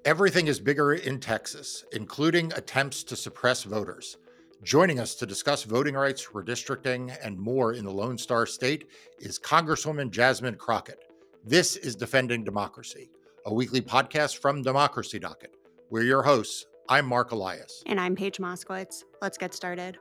Everything is bigger in Texas, including attempts to suppress voters. Joining us to discuss voting rights, redistricting, and more in the Lone Star State is Congresswoman Jasmine Crockett. This is Defending Democracy, a weekly podcast from Democracy Docket. We're your hosts. I'm Mark Elias. And I'm Paige Moskowitz. Let's get started.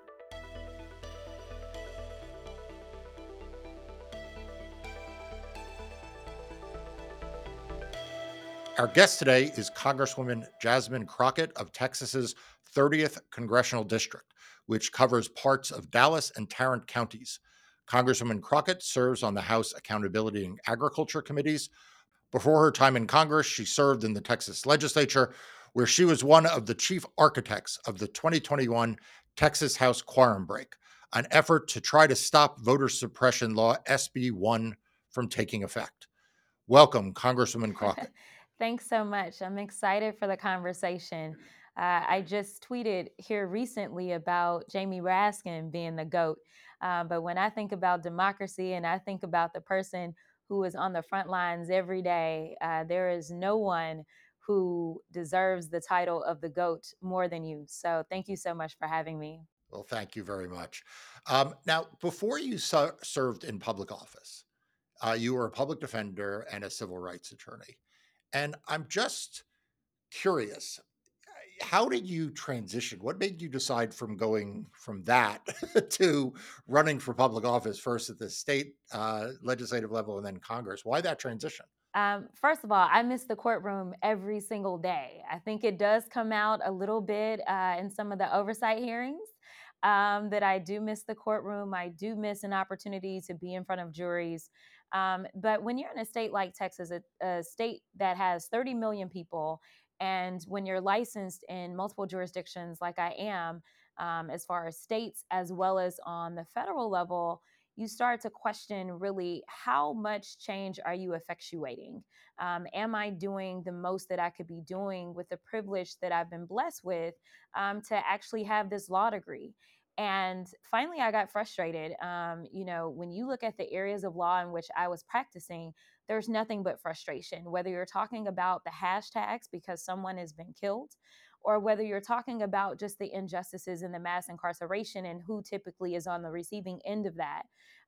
Our guest today is Congresswoman Jasmine Crockett of Texas's 30th Congressional District, which covers parts of Dallas and Tarrant counties. Congresswoman Crockett serves on the House Accountability and Agriculture Committees. Before her time in Congress, she served in the Texas legislature, where she was one of the chief architects of the 2021 Texas House quorum break, an effort to try to stop voter suppression law SB 1 from taking effect. Welcome, Congresswoman Crockett. Thanks so much. I'm excited for the conversation. I just tweeted here recently about Jamie Raskin being the GOAT. But when I think about democracy and I think about the person who is on the front lines every day, there is no one who deserves the title of the GOAT more than you. So thank you so much for having me. Well, thank you very much. Now, before you served in public office, you were a public defender and a civil rights attorney. And I'm just curious, how did you transition? What made you decide from going from that to running for public office, first at the state legislative level and then Congress? Why that transition? First of all, I miss the courtroom every single day. I think it does come out a little bit in some of the oversight hearings that I do miss the courtroom. I do miss an opportunity to be in front of juries. But when you're in a state like Texas, a state that has 30 million people, and when you're licensed in multiple jurisdictions like I am, as far as states as well as on the federal level, you start to question really how much change are you effectuating? Am I doing the most that I could be doing with the privilege that I've been blessed with to actually have this law degree? And finally, I got frustrated. When you look at the areas of law in which I was practicing, there's nothing but frustration, whether you're talking about the hashtags because someone has been killed, or whether you're talking about just the injustices and the mass incarceration and who typically is on the receiving end of that.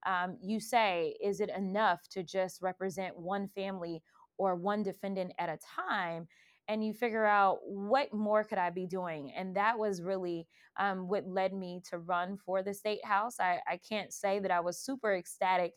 You say, is it enough to just represent one family or one defendant at a time? And you figure out what more could I be doing? And that was really what led me to run for the state house. I can't say that I was super ecstatic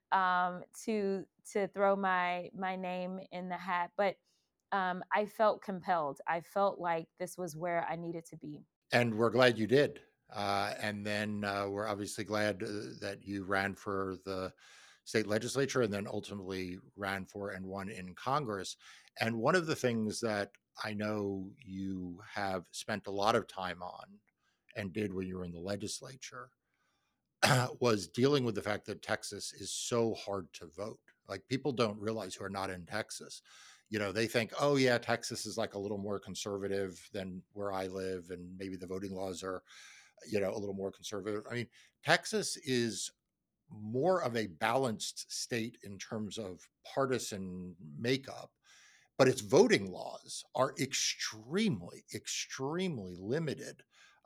to throw my name in the hat, but I felt compelled. I felt like this was where I needed to be. And we're glad you did. And then we're obviously glad that you ran for the state legislature and then ultimately ran for and won in Congress. And one of the things that I know you have spent a lot of time on and did when you were in the legislature was dealing with the fact that Texas is so hard to vote. Like people don't realize who are not in Texas. You know, they think, oh, yeah, Texas is like a little more conservative than where I live. And maybe the voting laws are, a little more conservative. I mean, Texas is more of a balanced state in terms of partisan makeup, but its voting laws are extremely, extremely limited.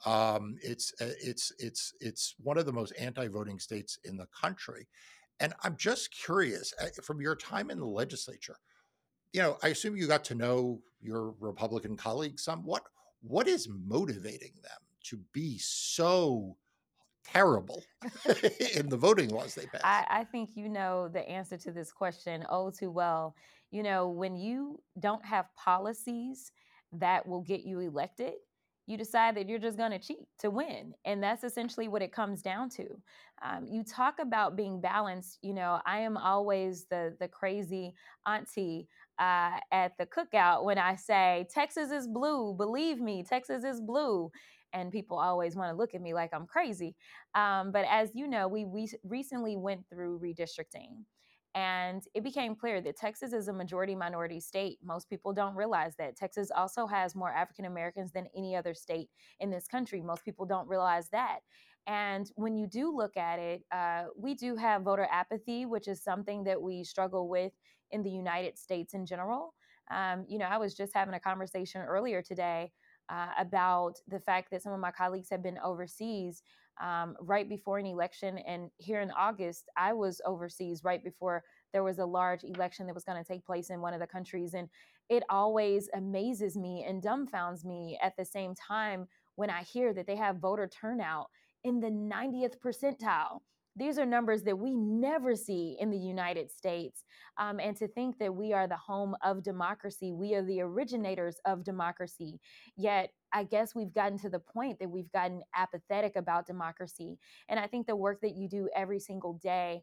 It's one of the most anti-voting states in the country, and I'm just curious from your time in the legislature. I assume you got to know your Republican colleagues some. What is motivating them to be so terrible in the voting laws they pass? I think you know the answer to this question oh too well. When you don't have policies that will get you elected, you decide that you're just going to cheat to win. And that's essentially what it comes down to. You talk about being balanced. I am always the crazy auntie at the cookout when I say, Texas is blue. Believe me, Texas is blue. And people always want to look at me like I'm crazy. But as you know, we recently went through redistricting. And it became clear that Texas is a majority minority state. Most people don't realize that. Texas also has more African Americans than any other state in this country. Most people don't realize that. And when you do look at it, we do have voter apathy, which is something that we struggle with in the United States in general. I was just having a conversation earlier today about the fact that some of my colleagues have been overseas right before an election. And here in August, I was overseas right before there was a large election that was going to take place in one of the countries. And it always amazes me and dumbfounds me at the same time when I hear that they have voter turnout in the 90th percentile. These are numbers that we never see in the United States. And to think that we are the home of democracy, we are the originators of democracy. Yet, I guess we've gotten to the point that we've gotten apathetic about democracy. And I think the work that you do every single day,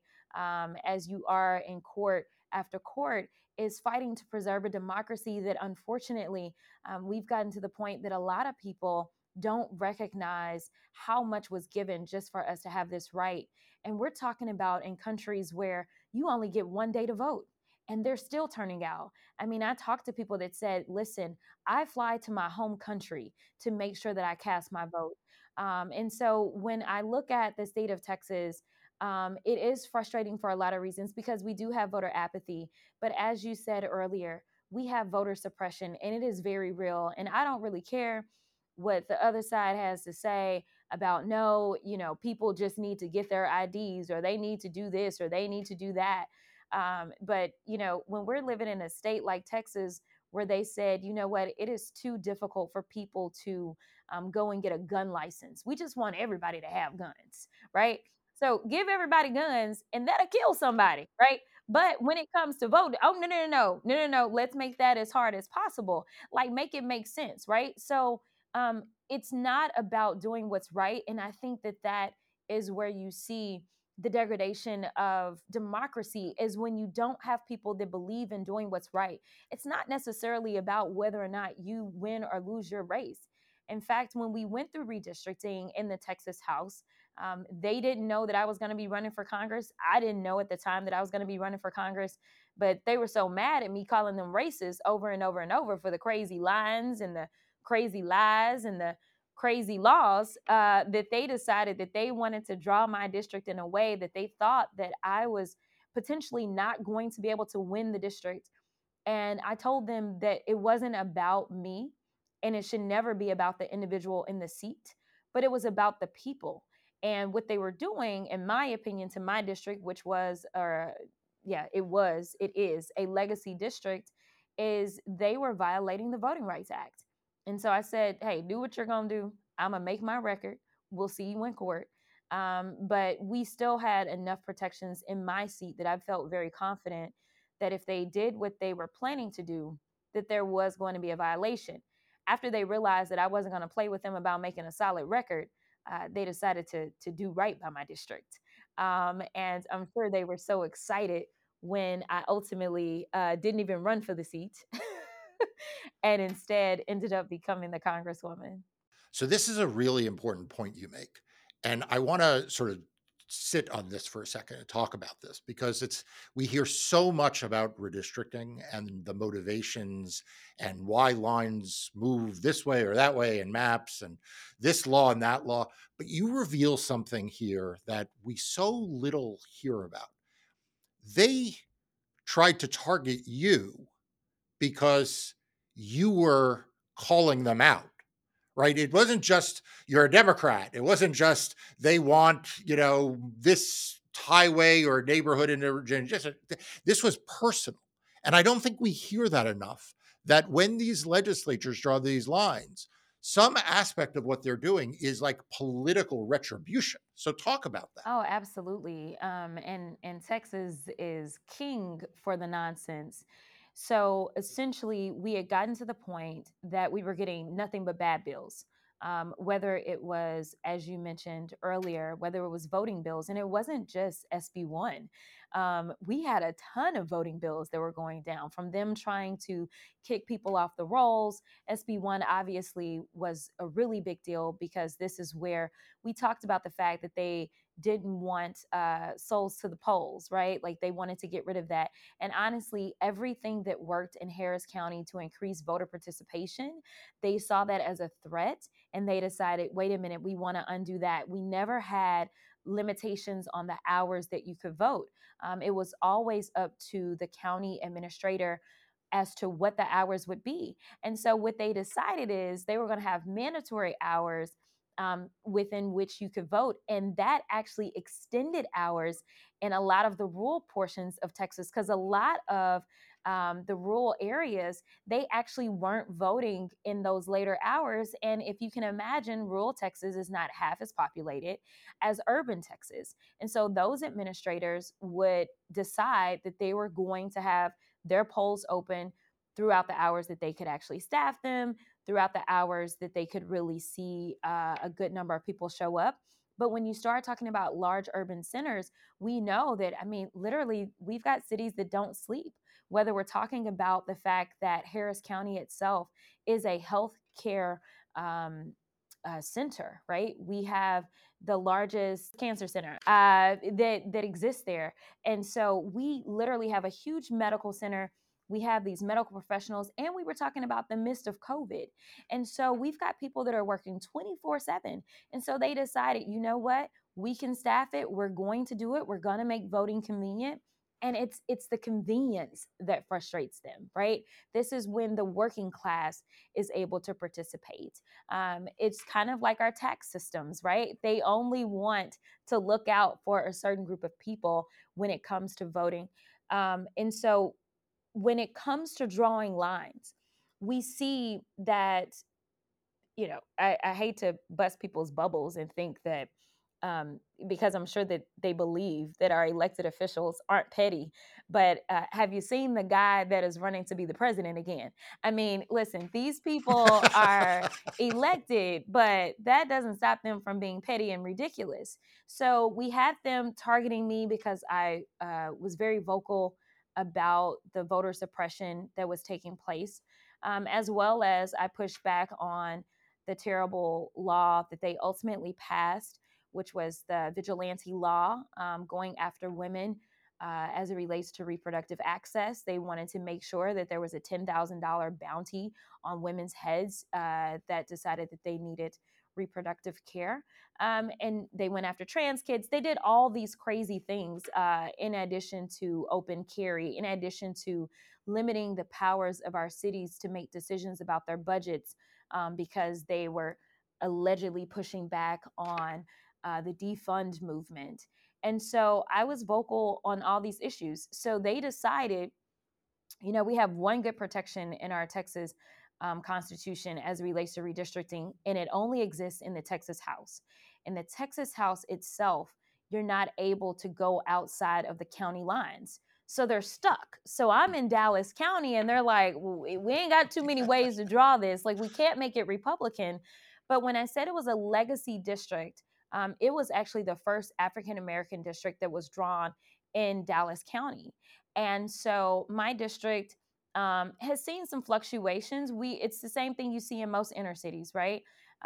as you are in court after court, is fighting to preserve a democracy that unfortunately we've gotten to the point that a lot of people don't recognize how much was given just for us to have this right. And we're talking about in countries where you only get one day to vote and they're still turning out. I mean, I talked to people that said, listen, I fly to my home country to make sure that I cast my vote. And so when I look at the state of Texas, it is frustrating for a lot of reasons because we do have voter apathy. But as you said earlier, we have voter suppression and it is very real. And I don't really care what the other side has to say about no, people just need to get their IDs or they need to do this or they need to do that. But, when we're living in a state like Texas, where they said, you know what, it is too difficult for people to go and get a gun license. We just want everybody to have guns, right? So give everybody guns and that'll kill somebody, right? But when it comes to voting, oh, no, no, no, no, no, no, no, let's make that as hard as possible. Like, make it make sense, right? So it's not about doing what's right. And I think that that is where you see the degradation of democracy is when you don't have people that believe in doing what's right. It's not necessarily about whether or not you win or lose your race. In fact, when we went through redistricting in the Texas House, they didn't know that I was going to be running for Congress. I didn't know at the time that I was going to be running for Congress, but they were so mad at me calling them racist over and over and over for the crazy lines and the crazy lies and the crazy laws that they decided that they wanted to draw my district in a way that they thought that I was potentially not going to be able to win the district. And I told them that it wasn't about me and it should never be about the individual in the seat, but it was about the people. And what they were doing, in my opinion, to my district, which was, it is a legacy district, is they were violating the Voting Rights Act. And so I said, hey, do what you're going to do. I'm going to make my record. We'll see you in court. But we still had enough protections in my seat that I felt very confident that if they did what they were planning to do, that there was going to be a violation. After they realized that I wasn't going to play with them about making a solid record, they decided to do right by my district. And I'm sure they were so excited when I ultimately didn't even run for the seat and instead ended up becoming the congresswoman. So this is a really important point you make. And I want to sort of sit on this for a second and talk about this because we hear so much about redistricting and the motivations and why lines move this way or that way and maps and this law and that law. But you reveal something here that we so little hear about. They tried to target you because you were calling them out, right? It wasn't just you're a Democrat. It wasn't just they want, this highway or neighborhood in Virginia. This was personal. And I don't think we hear that enough, that when these legislatures draw these lines, some aspect of what they're doing is like political retribution. So talk about that. Oh, absolutely. And Texas is king for the nonsense. So essentially, we had gotten to the point that we were getting nothing but bad bills. Whether it was, as you mentioned earlier, whether it was voting bills, and it wasn't just SB1. We had a ton of voting bills that were going down from them trying to kick people off the rolls. SB1 obviously was a really big deal because this is where we talked about the fact that they didn't want souls to the polls, right? Like they wanted to get rid of that. And honestly, everything that worked in Harris County to increase voter participation, they saw that as a threat and they decided, wait a minute, we want to undo that. We never had limitations on the hours that you could vote. It was always up to the county administrator as to what the hours would be. And so what they decided is they were going to have mandatory hours within which you could vote. And that actually extended hours in a lot of the rural portions of Texas, because a lot of the rural areas, they actually weren't voting in those later hours. And if you can imagine, rural Texas is not half as populated as urban Texas. And so those administrators would decide that they were going to have their polls open throughout the hours that they could actually staff them, throughout the hours that they could really see a good number of people show up. But when you start talking about large urban centers, we know that, I mean, literally, we've got cities that don't sleep. Whether we're talking about the fact that Harris County itself is a healthcare center, right? We have the largest cancer center that exists there, and so we literally have a huge medical center. We have these medical professionals, and we were talking about the midst of COVID, and so we've got people that are working 24/7, and so they decided, you know what? We can staff it. We're going to do it. We're going to make voting convenient. And it's the convenience that frustrates them, right? This is when the working class is able to participate. It's kind of like our tax systems, right? They only want to look out for a certain group of people when it comes to voting. And so when it comes to drawing lines, we see that, I hate to bust people's bubbles and think that because I'm sure that they believe that our elected officials aren't petty. But have you seen the guy that is running to be the president again? I mean, listen, these people are elected, but that doesn't stop them from being petty and ridiculous. So we had them targeting me because I was very vocal about the voter suppression that was taking place, as well as I pushed back on the terrible law that they ultimately passed, which was the vigilante law, going after women as it relates to reproductive access. They wanted to make sure that there was a $10,000 bounty on women's heads that decided that they needed reproductive care. And they went after trans kids. They did all these crazy things in addition to open carry, in addition to limiting the powers of our cities to make decisions about their budgets, because they were allegedly pushing back on the defund movement. And so I was vocal on all these issues. So they decided, we have one good protection in our Texas Constitution as it relates to redistricting, and it only exists in the Texas House. In the Texas House itself, you're not able to go outside of the county lines. So they're stuck. So I'm in Dallas County, and they're like, well, we ain't got too many ways to draw this. Like, we can't make it Republican. But when I said it was a legacy district, it was actually the first African American district that was drawn in Dallas County. And so my district has seen some fluctuations. It's the same thing you see in most inner cities, right?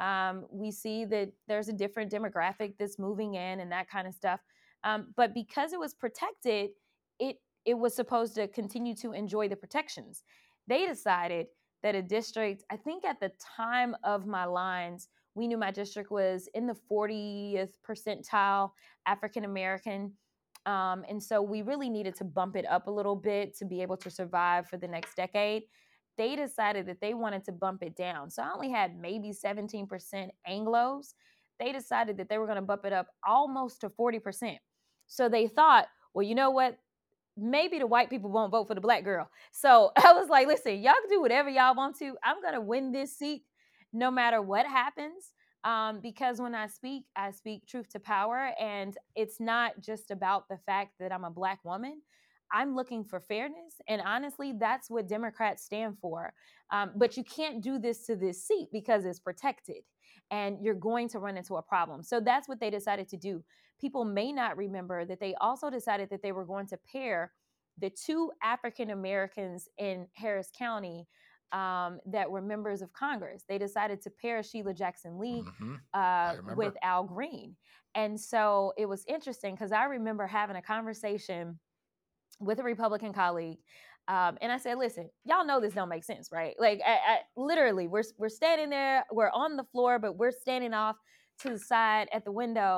We see that there's a different demographic that's moving in and that kind of stuff. But because it was protected, it was supposed to continue to enjoy the protections. They decided that a district, I think at the time of my lines, we knew my district was in the 40th percentile African American. And so we really needed to bump it up a little bit to be able to survive for the next decade. They decided that they wanted to bump it down. So I only had maybe 17% Anglos. They decided that they were going to bump it up almost to 40%. So they thought, well, you know what? Maybe the white people won't vote for the black girl. So I was like, listen, y'all can do whatever y'all want to. I'm going to win this seat no matter what happens. Because when I speak truth to power. And it's not just about the fact that I'm a black woman. I'm looking for fairness. And honestly, that's what Democrats stand for. But you can't do this to this seat because it's protected and you're going to run into a problem. So that's what they decided to do. People may not remember that they also decided that they were going to pair the two African Americans in Harris County that were members of Congress. They decided to pair Sheila Jackson Lee Hmm. I with remember. Al Green. And so it was interesting because I remember having a conversation with a Republican colleague. And I said, listen, y'all know this don't make sense, right? Like, literally, we're standing there, we're on the floor, but we're standing off to the side at the window.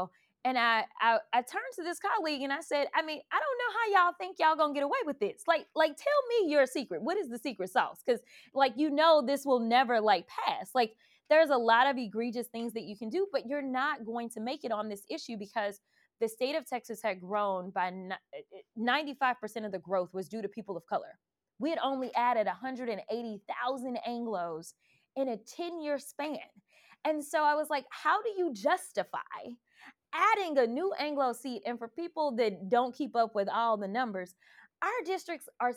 And I turned to this colleague and I said, I mean, I don't know how y'all think y'all gonna get away with this. Like tell me your secret. What is the secret sauce? Because like this will never like pass. Like there's a lot of egregious things that you can do, but you're not going to make it on this issue because the state of Texas had grown by 95% of the growth was due to people of color. We had only added 180,000 Anglos in a 10-year span. And so I was like, how do you justify adding a new Anglo seat? And for people that don't keep up with all the numbers, our districts are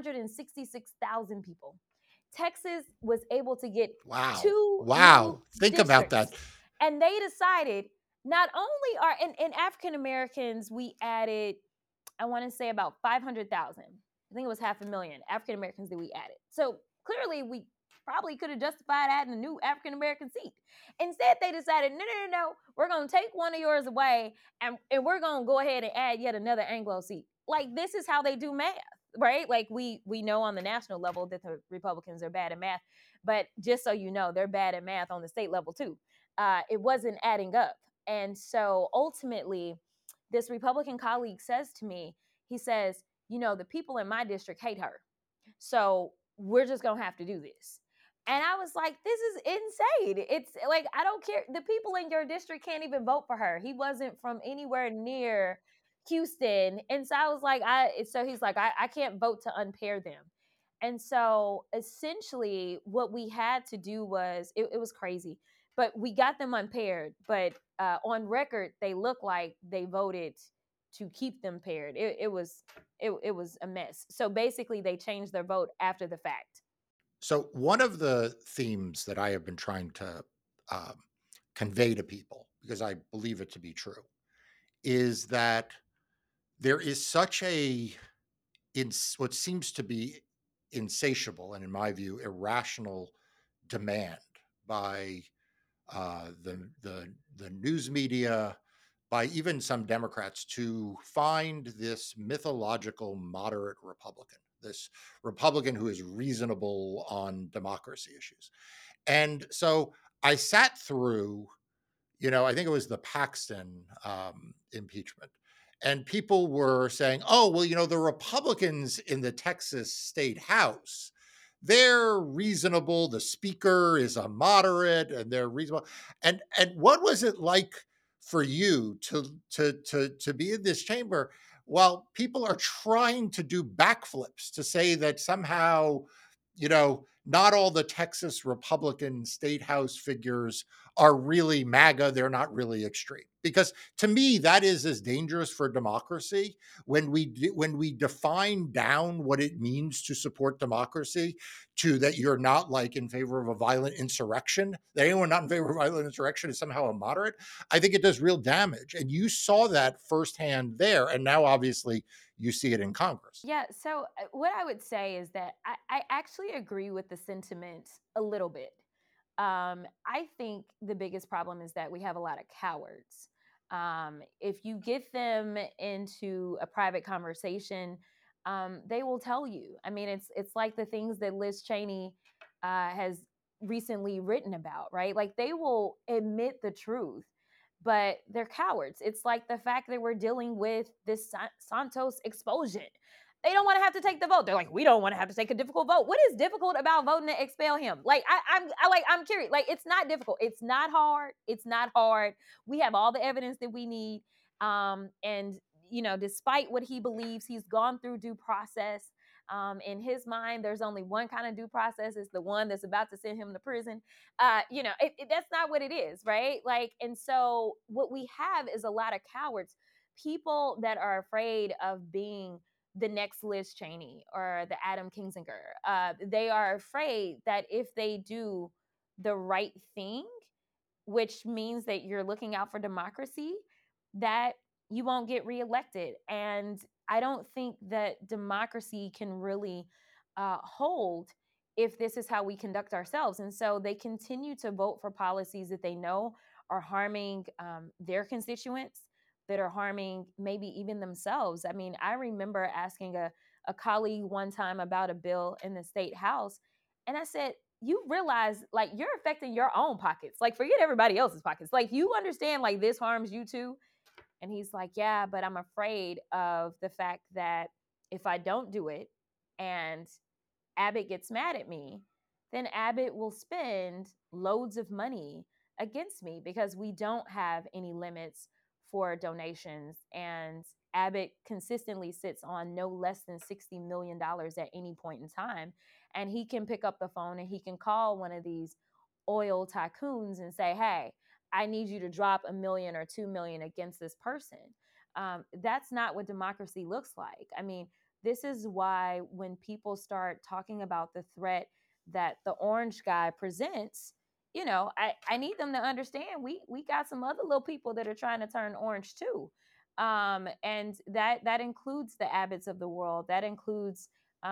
766,000 people. Texas was able to get Wow. two new Wow. Think about that. districts. And they decided not only are in African Americans, we added, I want to say about 500,000. I think it was 500,000 African Americans that we added. So clearly we probably could have justified adding a new African American seat. Instead, they decided, no, we're going to take one of yours away and we're going to go ahead and add yet another Anglo seat. Like, this is how they do math, right? Like, we know on the national level that the Republicans are bad at math, but just so you know, they're bad at math on the state level too. It wasn't adding up. And so ultimately, this Republican colleague says to me, he says, the people in my district hate her. So we're just going to have to do this. And I was like, this is insane. It's like, I don't care. The people in your district can't even vote for her. He wasn't from anywhere near Houston. And so I was like, so he's like, I can't vote to unpair them. And so essentially what we had to do was, it was crazy, but we got them unpaired. But on record, they look like they voted to keep them paired. It was a mess. So basically they changed their vote after the fact. So, one of the themes that I have been trying to um, convey to people, because I believe it to be true, is that there is such what seems to be insatiable and, in my view, irrational demand by the news media, by even some Democrats, to find this mythological moderate Republican, this Republican who is reasonable on democracy issues. And so I sat through, I think it was the Paxton impeachment. And people were saying, oh, well, the Republicans in the Texas state house, they're reasonable. The speaker is a moderate and they're reasonable. And what was it like for you to be in this chamber while people are trying to do backflips to say that somehow, not all the Texas Republican state house figures are really MAGA, they're not really extreme. Because to me, that is as dangerous for democracy when we define down what it means to support democracy to that you're not like in favor of a violent insurrection, that anyone not in favor of violent insurrection is somehow a moderate. I think it does real damage. And you saw that firsthand there. And now obviously you see it in Congress. Yeah. So what I would say is that I actually agree with the sentiment a little bit. I think the biggest problem is that we have a lot of cowards. If you get them into a private conversation, they will tell you. I mean, it's like the things that Liz Cheney has recently written about, right? Like they will admit the truth, but they're cowards. It's like the fact that we're dealing with this Santos expulsion. They don't want to have to take the vote. They're like, we don't want to have to take a difficult vote. What is difficult about voting to expel him? Like, I'm curious. Like, it's not difficult. It's not hard. It's not hard. We have all the evidence that we need. And despite what he believes, he's gone through due process. In his mind, there's only one kind of due process. It's the one that's about to send him to prison. That's not what it is, right? Like, and so what we have is a lot of cowards, people that are afraid of being the next Liz Cheney or the Adam Kinzinger. They are afraid that if they do the right thing, which means that you're looking out for democracy, that you won't get reelected. And I don't think that democracy can really hold if this is how we conduct ourselves. And so they continue to vote for policies that they know are harming their constituents, that are harming maybe even themselves. I mean, I remember asking a colleague one time about a bill in the state house, and I said, you realize like you're affecting your own pockets. Like forget everybody else's pockets. Like you understand like this harms you too. And he's like, yeah, but I'm afraid of the fact that if I don't do it and Abbott gets mad at me, then Abbott will spend loads of money against me because we don't have any limits for donations. And Abbott consistently sits on no less than $60 million at any point in time. And he can pick up the phone and he can call one of these oil tycoons and say, hey, I need you to drop a million or 2 million against this person. That's not what democracy looks like. I mean, this is why when people start talking about the threat that the orange guy presents, I need them to understand we got some other little people that are trying to turn orange too. And that includes the Abbotts of the world. That includes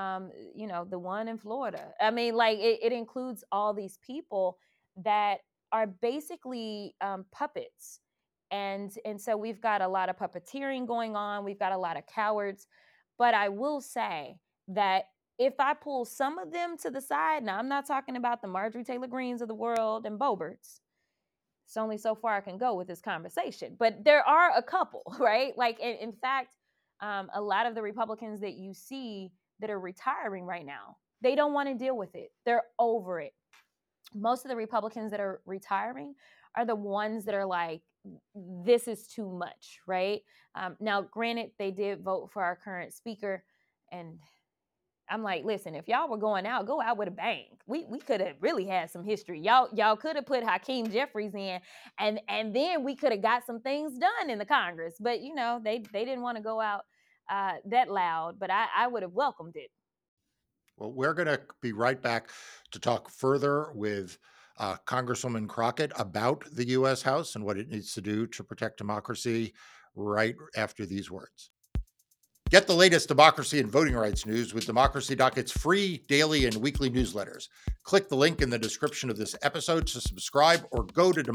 the one in Florida. I mean, like it includes all these people that are basically puppets. And so we've got a lot of puppeteering going on. We've got a lot of cowards, but I will say that if I pull some of them to the side, now I'm not talking about the Marjorie Taylor Greens of the world and Boberts. It's only so far I can go with this conversation, but there are a couple, right? Like, in fact, a lot of the Republicans that you see that are retiring right now, they don't want to deal with it. They're over it. Most of the Republicans that are retiring are the ones that are like, this is too much, right? Now, granted, they did vote for our current speaker, and I'm like, listen, if y'all were going out, go out with a bang. We could have really had some history. Y'all could have put Hakeem Jeffries in, and then we could have got some things done in the Congress. But they didn't want to go out that loud. But I would have welcomed it. Well, we're going to be right back to talk further with Congresswoman Crockett about the U.S. House and what it needs to do to protect democracy right after these words. Get the latest democracy and voting rights news with Democracy Docket's free daily and weekly newsletters. Click the link in the description of this episode to subscribe or go to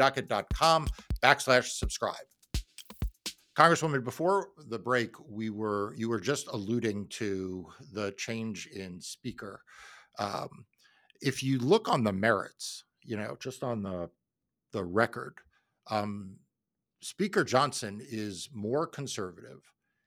democracydocket.com/subscribe. Congresswoman, before the break, you were just alluding to the change in speaker. Um, if you look on the merits, just on the record, um, Speaker Johnson is more conservative.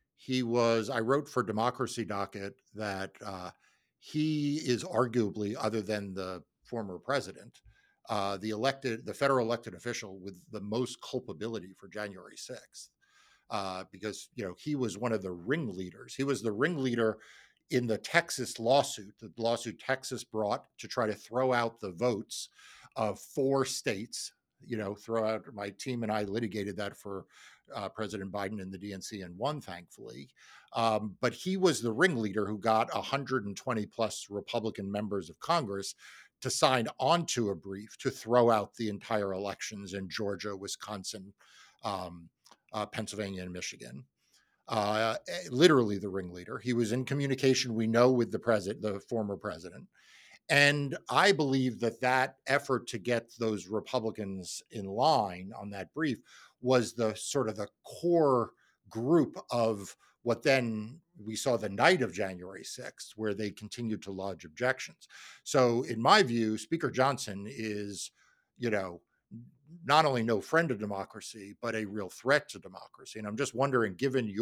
I wrote for Democracy Docket that he is arguably, other than the former president, the federal elected official with the most culpability for January 6th. Because he was one of the ringleaders. He was the ringleader in the Texas lawsuit, the lawsuit Texas brought to try to throw out the votes of 4 states. Throw out. My team and I litigated that for President Biden and the DNC and won, thankfully. But he was the ringleader who got 120 plus Republican members of Congress to sign onto a brief to throw out the entire elections in Georgia, Wisconsin, um, Pennsylvania, and Michigan. Literally the ringleader. He was in communication, we know, with the former president. And I believe that effort to get those Republicans in line on that brief was the sort of the core group of what then we saw the night of January 6th, where they continued to lodge objections. So, in my view, Speaker Johnson is, you know, not only no friend of democracy, but a real threat to democracy. And I'm just wondering,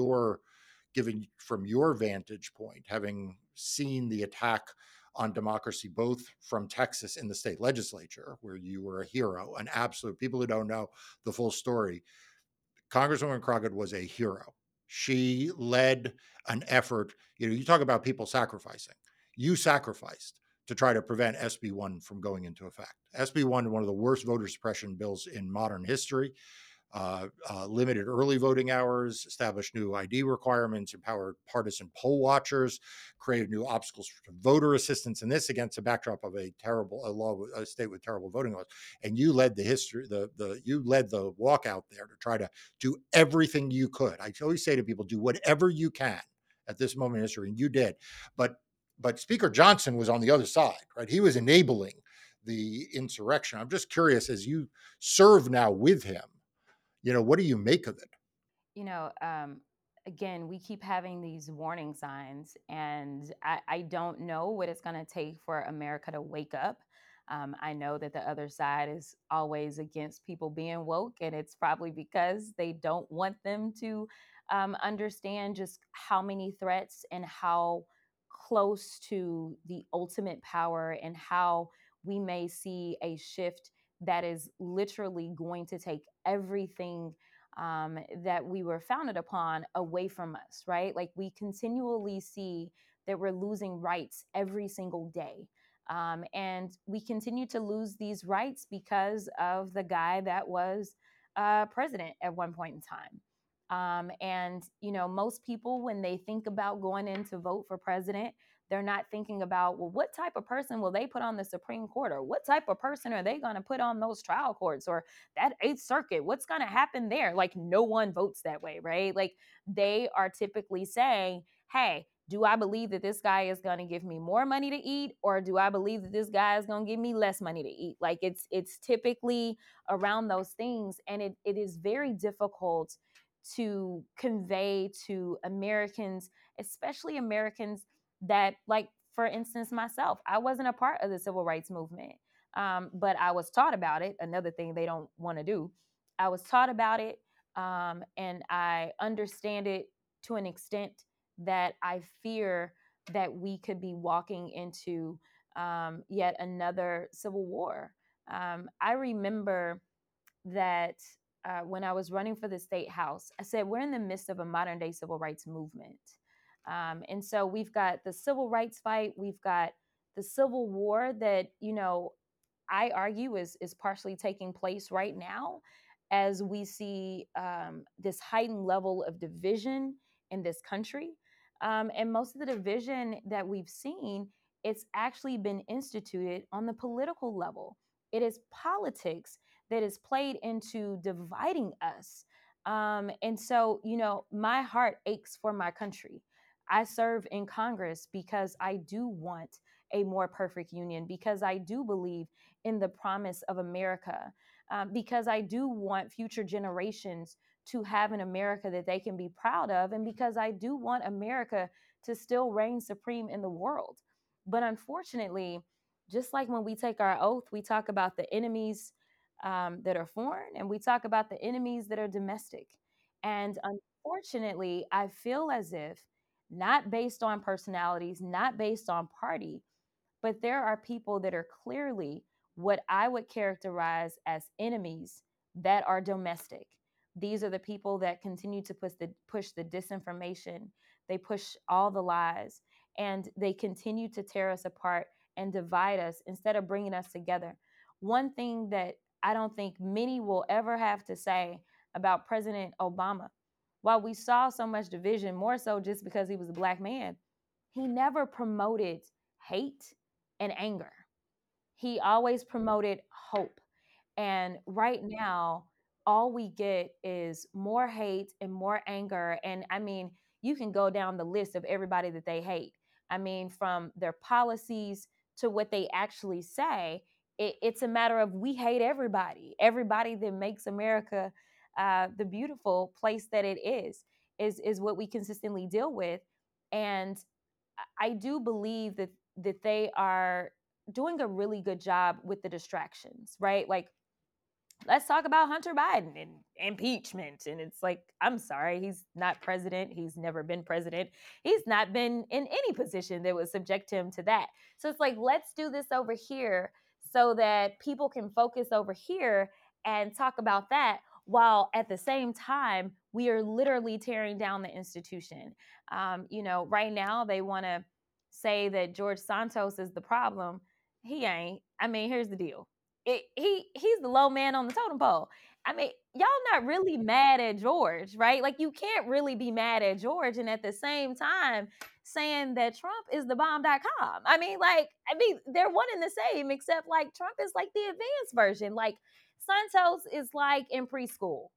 given from your vantage point, having seen the attack on democracy, both from Texas in the state legislature, where you were a hero, an absolute, people who don't know the full story, Congresswoman Crockett was a hero. She led an effort. You talk about people sacrificing. You sacrificed to try to prevent SB1 from going into effect. SB1, one of the worst voter suppression bills in modern history, limited early voting hours, established new ID requirements, empowered partisan poll watchers, created new obstacles to voter assistance, and this against a backdrop of a state with terrible voting laws. And you led you led the walkout there to try to do everything you could. I always say to people, do whatever you can at this moment in history, and you did. But Speaker Johnson was on the other side, right? He was enabling the insurrection. I'm just curious, as you serve now with him, what do you make of it? You know, um, Again, we keep having these warning signs, and I don't know what it's going to take for America to wake up. I know that the other side is always against people being woke, and it's probably because they don't want them to understand just how many threats and how close to the ultimate power, and how we may see a shift that is literally going to take everything that we were founded upon away from us, right? Like we continually see that we're losing rights every single day. And we continue to lose these rights because of the guy that was president at one point in time. And, you know, most people, when they think about going in to vote for president, they're not thinking about, well, what type of person will they put on the Supreme Court? Or what type of person are they going to put on those trial courts? Or that Eighth Circuit? What's going to happen there? Like, no one votes that way, right? Like, they are typically saying, hey, do I believe that this guy is going to give me more money to eat, or do I believe that this guy is going to give me less money to eat? Like it's typically around those things, and it is very difficult to convey to Americans, especially Americans that, like, for instance, myself, I wasn't a part of the civil rights movement, but I was taught about it. Another thing they don't want to do. I was taught about it, and I understand it to an extent that I fear that we could be walking into yet another civil war. I remember that when I was running for the state house, I said, we're in the midst of a modern day civil rights movement. And so we've got the civil rights fight, we've got the civil war that, you know, I argue is partially taking place right now as we see this heightened level of division in this country. And most of the division that we've seen, it's actually been instituted on the political level. It is politics that is played into dividing us. And so, you know, my heart aches for my country. I serve in Congress because I do want a more perfect union, because I do believe in the promise of America, because I do want future generations to have an America that they can be proud of, and because I do want America to still reign supreme in the world. But unfortunately, just like when we take our oath, we talk about the enemies that are foreign, and we talk about the enemies that are domestic. And unfortunately, I feel as if, not based on personalities, not based on party, but there are people that are clearly what I would characterize as enemies that are domestic. These are the people that continue to push the disinformation, they push all the lies, and they continue to tear us apart and divide us instead of bringing us together. One thing that I don't think many will ever have to say about President Obama, while we saw so much division, more so just because he was a black man, he never promoted hate and anger. He always promoted hope. And right now, all we get is more hate and more anger. And I mean, you can go down the list of everybody that they hate. I mean, from their policies to what they actually say, it's a matter of we hate everybody. Everybody that makes America the beautiful place that it is what we consistently deal with. And I do believe that they are doing a really good job with the distractions, right? Like, let's talk about Hunter Biden and impeachment. And it's like, I'm sorry, he's not president. He's never been president. He's not been in any position that would subject him to that. So it's like, let's do this over here so that people can focus over here and talk about that, while at the same time, we are literally tearing down the institution. You know, right now, they want to say that George Santos is the problem. He ain't. I mean, here's the deal. He's the low man on the totem pole. I mean, y'all not really mad at George, right? Like, you can't really be mad at George and at the same time saying that Trump is the bomb.com. I mean, they're one and the same, except like Trump is like the advanced version. Like, Santos is like in preschool.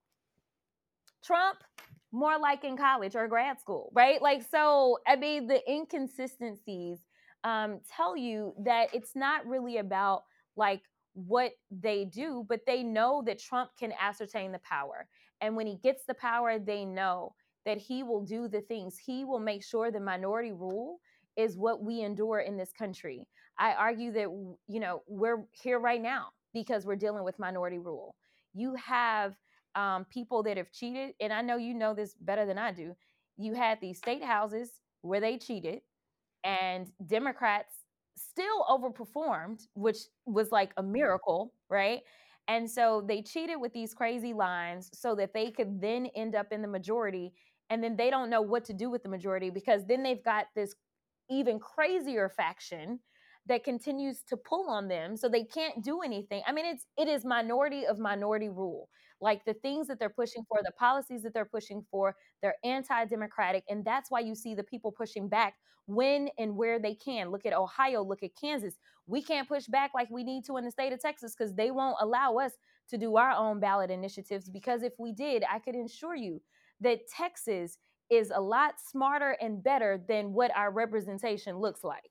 Trump, more like in college or grad school, right? Like, so, I mean, the inconsistencies tell you that it's not really about like what they do, but they know that Trump can ascertain the power. And when he gets the power, they know that he will do the things. He will make sure the minority rule is what we endure in this country. I argue that, we're here right now because we're dealing with minority rule. You have people that have cheated, and I know you know this better than I do. You had these state houses where they cheated, and Democrats still overperformed, which was like a miracle, right? And so they cheated with these crazy lines so that they could then end up in the majority. And then they don't know what to do with the majority because then they've got this even crazier faction that continues to pull on them so they can't do anything. I mean, it is minority of minority rule. Like the things that they're pushing for, the policies that they're pushing for, they're anti-democratic, and that's why you see the people pushing back when and where they can. Look at Ohio, look at Kansas. We can't push back like we need to in the state of Texas because they won't allow us to do our own ballot initiatives. Because if we did, I could assure you that Texas is a lot smarter and better than what our representation looks like.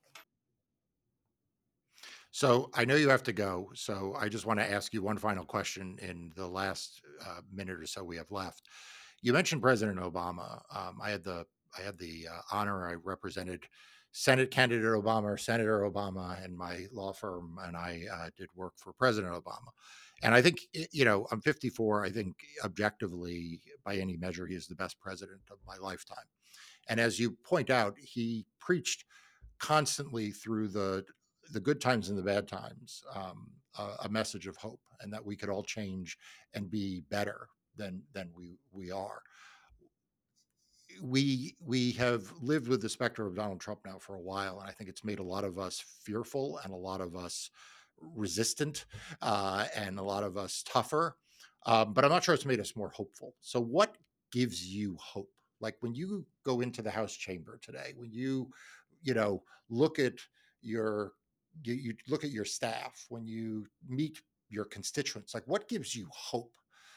So I know you have to go. So I just want to ask you one final question in the last minute or so we have left. You mentioned President Obama. I had the honor. I represented Senate candidate Obama, Senator Obama, and my law firm, and I did work for President Obama. And I think I'm 54. I think objectively, by any measure, he is the best president of my lifetime. And as you point out, he preached constantly through the good times and the bad times, a message of hope, and that we could all change and be better than we are. We have lived with the specter of Donald Trump now for a while, and I think it's made a lot of us fearful and a lot of us resistant, and a lot of us tougher. But I'm not sure it's made us more hopeful. So, what gives you hope? Like when you go into the House chamber today, when look at your you look at your staff, when you meet your constituents, like what gives you hope?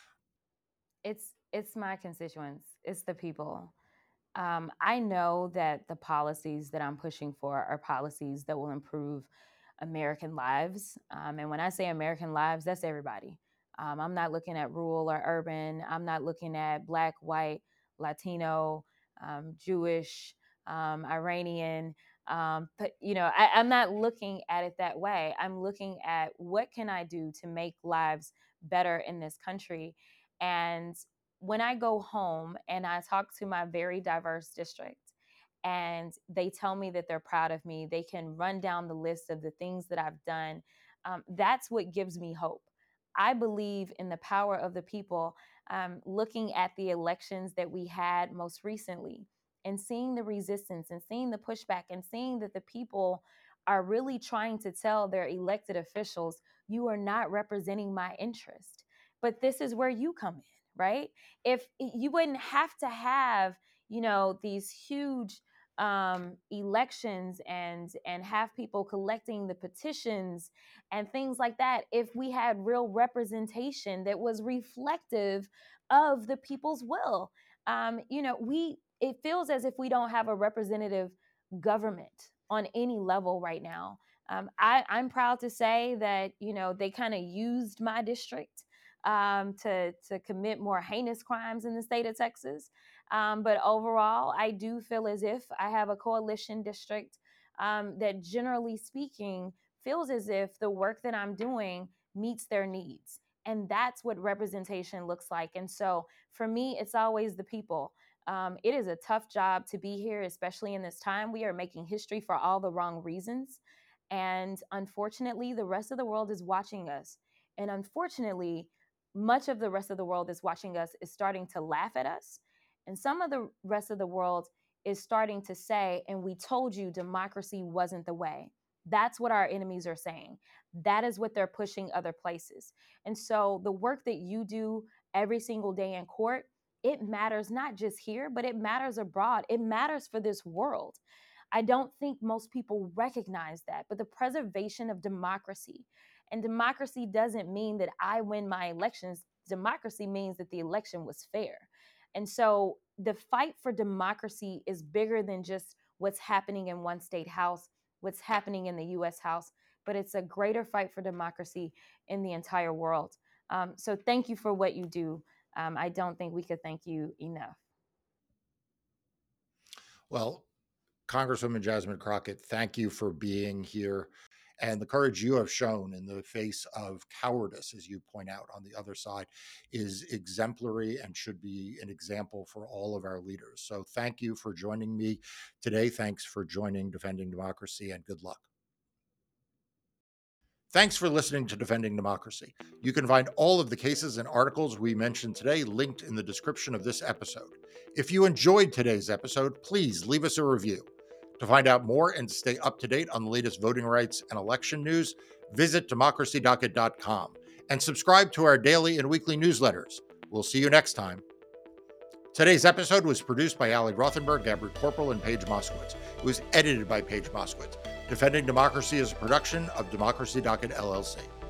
It's my constituents, it's the people. I know that the policies that I'm pushing for are policies that will improve American lives. And when I say American lives, that's everybody. I'm not looking at rural or urban. I'm not looking at black, white, Latino, Jewish, Iranian. But I'm not looking at it that way. I'm looking at what can I do to make lives better in this country. And when I go home and I talk to my very diverse district and they tell me that they're proud of me, they can run down the list of the things that I've done. That's what gives me hope. I believe in the power of the people. Looking at the elections that we had most recently and seeing the resistance and seeing the pushback and seeing that the people are really trying to tell their elected officials, you are not representing my interest. But this is where you come in, right? If you wouldn't have to have these huge elections and have people collecting the petitions and things like that if we had real representation that was reflective of the people's will. We it feels as if we don't have a representative government on any level right now. I'm proud to say that they kind of used my district to commit more heinous crimes in the state of Texas. But overall, I do feel as if I have a coalition district that, generally speaking, feels as if the work that I'm doing meets their needs. And that's what representation looks like. And so for me, it's always the people. It is a tough job to be here, especially in this time. We are making history for all the wrong reasons. And unfortunately, the rest of the world is watching us. And unfortunately, much of the rest of the world is watching us is starting to laugh at us. And some of the rest of the world is starting to say, and we told you democracy wasn't the way. That's what our enemies are saying. That is what they're pushing other places. And so the work that you do every single day in court, it matters not just here, but it matters abroad. It matters for this world. I don't think most people recognize that, but the preservation of democracy. And democracy doesn't mean that I win my elections. Democracy means that the election was fair. And so the fight for democracy is bigger than just what's happening in one state house, what's happening in the US House, but it's a greater fight for democracy in the entire world. So thank you for what you do. I don't think we could thank you enough. Well, Congresswoman Jasmine Crockett, thank you for being here. And the courage you have shown in the face of cowardice, as you point out on the other side, is exemplary and should be an example for all of our leaders. So thank you for joining me today. Thanks for joining Defending Democracy, and good luck. Thanks for listening to Defending Democracy. You can find all of the cases and articles we mentioned today linked in the description of this episode. If you enjoyed today's episode, please leave us a review. To find out more and to stay up to date on the latest voting rights and election news, visit democracydocket.com and subscribe to our daily and weekly newsletters. We'll see you next time. Today's episode was produced by Ali Rothenberg, Gabriel Corporal, and Paige Moskowitz. It was edited by Paige Moskowitz. Defending Democracy is a production of Democracy Docket, LLC.